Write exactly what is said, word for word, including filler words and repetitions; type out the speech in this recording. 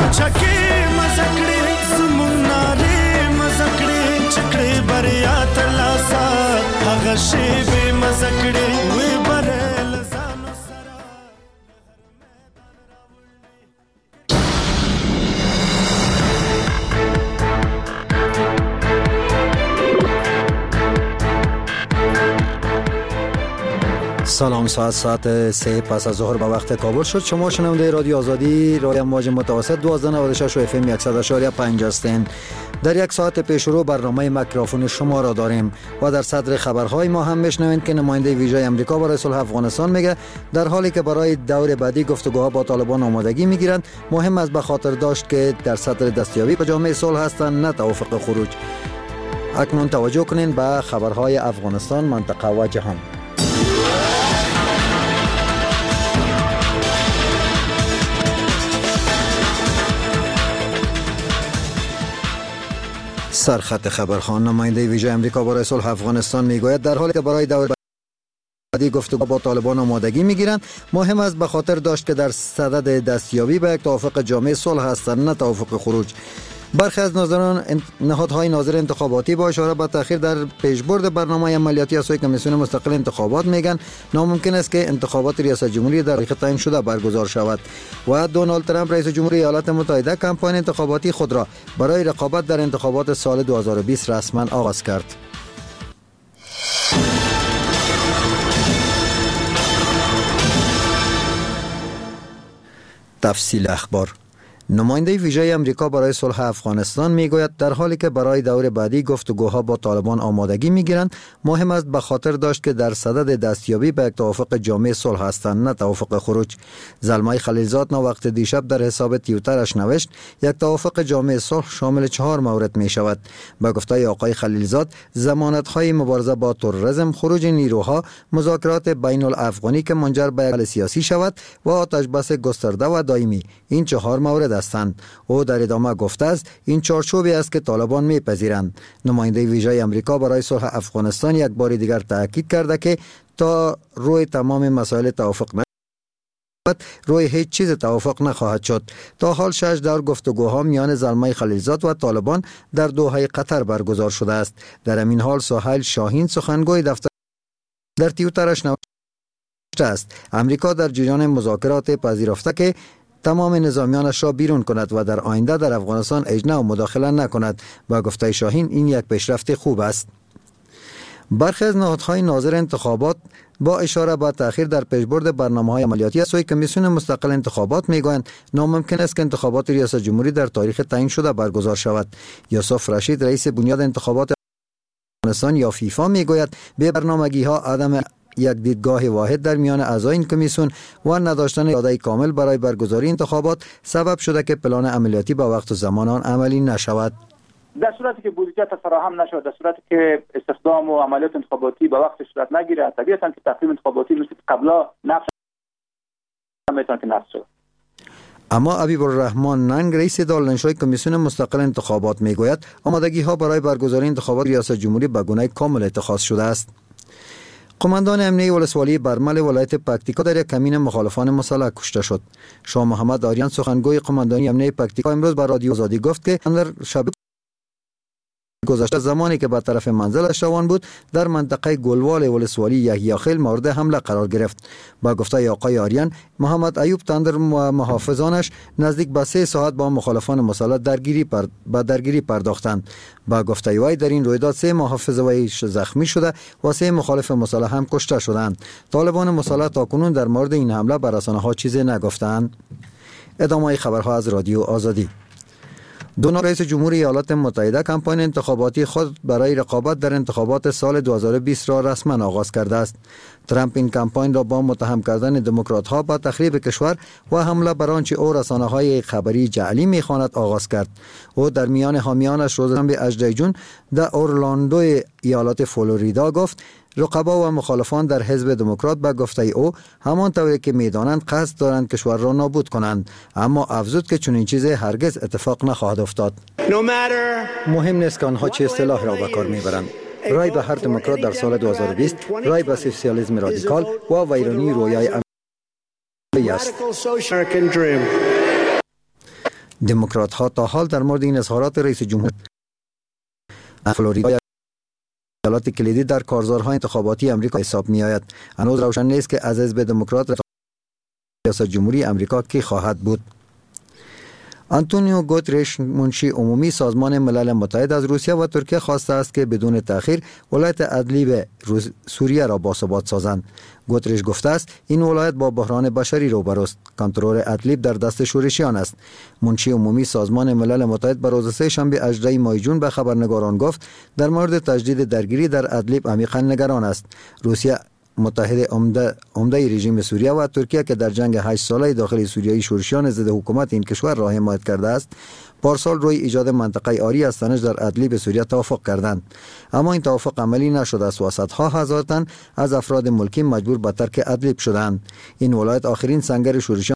سوچکی مزکړې زمون ناره مزکړې چکړې بریا تلاسا هغه شی به مزکړې وې برل زانو سرا سلام. ساعت ساعت سه پس از ظهر به وقت کابل شد. شما شنونده رادیو آزادی رای موج متوسط دوازده و نود و شش و اف ام صد و شش و پنج هستین. در یک ساعت پیش رو برنامه میکروفون شما را داریم و در صدر خبرهای ما هم میشنوید که نماینده ویژه آمریکا برای صلح افغانستان میگه در حالی که برای دور بعدی گفتگوها با طالبان آمادگی میگیرند، مهم است به خاطر داشت که در صدر دستیابی به جامعه صلح هستند، نه توافق خروج. اکنون توجه کنین به خبرهای افغانستان، منطقه و جهان. سرخط خبرخوان. نماینده ویژه آمریکا برای صلح افغانستان میگوید در حالی که برای دور بعدی گفتگو با طالبان آمادگی میگیرند، مهم است به خاطر داشت که در صدد دستیابی به یک توافق جامع صلح هستند، نه توافق خروج. برخی از ناظران نهادهای ناظر انتخاباتی با اشاره به تاخیر در پیشبرد برنامه عملیاتی از سوی کمیسیون مستقل انتخابات میگن ناممکن است که انتخابات ریاست جمهوری در تاریخ تعیین شده برگزار شود و دونالد ترامپ رئیس جمهوری ایالات متحده کمپاین انتخاباتی خود را برای رقابت در انتخابات سال دو هزار و بیست رسما آغاز کرد. تفصیل اخبار. نماینده ویژه آمریکا برای صلح افغانستان میگوید در حالی که برای دور بعدی گفتگوها با طالبان آمادگی میگیرند، مهم است به خاطر داشت که در صدد دستیابی به یک توافق جامع صلح هستند، نه توافق خروج. زلمای خلیلزاد وقت دیشب در حساب توییترش نوشت یک توافق جامع صلح شامل چهار مورد می شود. به گفته آقای خلیلزاد، ضمانت‌های مبارزه با تروریسم، خروج نیروها، مذاکرات بین الافغانی که منجر به حل سیاسی شود و آتش بس گسترده و دائمی، این چهار مورد هستند. او در ادامه گفته است این چارچوبی است که طالبان میپذیرند. نماینده ویژه آمریکا برای صلح افغانستان یک بار دیگر تاکید کرده که تا روی تمام مسائل توافق نشود، روی هیچ چیز توافق نخواهد شد. تا حال شش دور گفتگوها میان زلمای خلیلزاد و طالبان در دوحه قطر برگزار شده است. در همین حال سهیل شاهین سخنگوی دفتر در توییترش نوشته است آمریکا در جریان مذاکرات پذیرفته که تمام نظامیانش را بیرون کند و در آینده در افغانستان اجناع و مداخله نکند. با گفته شاهین این یک پیشرفت خوب است. برخی از نهادهای ناظر انتخابات با اشاره به تأخیر در پیشبرد برنامه‌های عملیاتی از سوی کمیسیون مستقل انتخابات میگویند ناممکن است که انتخابات ریاست جمهوری در تاریخ تعیین شده برگزار شود. یوسف رشید رئیس بنیاد انتخابات افغانستان یا فیفا میگوید به برنامه‌گی‌ها عدم یک دیدگاه واحد در میان اعضای این کمیسیون و نداشتن اراده کامل برای برگزاری انتخابات سبب شده که پلان عملیاتی با وقت و زمان آن عملی نشود. در صورتی که بودجه فراهم نشود، در صورتی که استخدام و عملیات انتخاباتی با وقت صورت نگیرد، طبیعتاً که تقویم انتخاباتی مثل قبلا نقش میتونه که نقش شود. اما حبیب الرحمن ننگ رئیس دارالانشای کمیسیون مستقل انتخابات میگوید آمادگی ها برای برگزاری انتخابات ریاست جمهوری به گونه کامل اتخاذ شده است. قماندان امنیه ولسوالی برمل ولایت پکتیکا در یک کمین مخالفان مسلح کشته شد. شاه محمد آریان سخنگوی قماندانی امنیه پکتیکا امروز به رادیو آزادی گفت که در شب گذشته زمانی که به طرف منزلش روان بود در منطقه گلوال ولسوالی یحیی مورد حمله قرار گرفت. با گفته آقای آریان، محمد ایوب تندر و محافظانش نزدیک به سه ساعت با مخالفان مسلح درگیری پر... به درگیری پرداختند. با گفته وی در این رویداد سه محافظ وی زخمی شده و سه مخالف مسلح هم کشته شدند. طالبان مسلح تاکنون در مورد این حمله به رسانه‌ها چیزی نگفتند. ادامه خبرها از رادیو آزادی. دونالد رئیس جمهوری ایالات متحده کمپاین انتخاباتی خود برای رقابت در انتخابات سال دو هزار و بیست را رسما آغاز کرده است. ترامپ این کمپاین را با متهم کردن دموکرات‌ها با تخریب کشور و حمله بر آنچه او رسانه‌های خبری جعلی می‌خواند آغاز کرد. او در میان حامیانش روز شنبه هجدهم ژوئن در اورلاندو ایالات فلوریدا گفت رقبا و مخالفان در حزب دموکرات به گفته او همانطوری که می‌دانند قصد دارند کشور را نابود کنند، اما افزود که چنین چیزی هرگز اتفاق نخواهد افتاد. مهم نیست که آنها چه اصطلاح را به کار می‌برند. رای به هر دموکرات در سال دو هزار و بیست رای به سوسیالیسم رادیکال و ویرانی رویای امریکایی است. دموکرات ها تا حال در مورد این اظهارات رئیس جمهور فلوریدا ایالات کلیدی در کارزارهای انتخاباتی امریکا حساب می آید. هنوز روشن نیست که از حزب دموکرات ریاست جمهوری امریکا کی خواهد بود. آنتونیو گوترش منشی عمومی سازمان ملل متحد از روسیه و ترکیه خواسته است که بدون تأخیر ولایت ادلیب سوریه را باثبات سازند. گوترش گفته است این ولایت با بحران بشری روبروست. کنترل ادلیب در دست شورشیان است. منشی عمومی سازمان ملل متحد بر روز سه شنبه هجدهم ماه ژوئن به خبرنگاران گفت در مورد تجدید درگیری در ادلیب عمیقا نگران است. روسیه متحد عمده عمده رژیم سوریه و ترکیه که در جنگ هشت ساله داخل سوریه شورشیان ضد حکومت این کشور را حمایت کرده است، پارسال روی ایجاد منطقه آری از تنش در ادلیب سوریه توافق کردند، اما این توافق عملی نشد است و صدها هزار تن از افراد ملکی مجبور به ترک ادلیب شدند. این ولایت آخرین سنگر شورشیان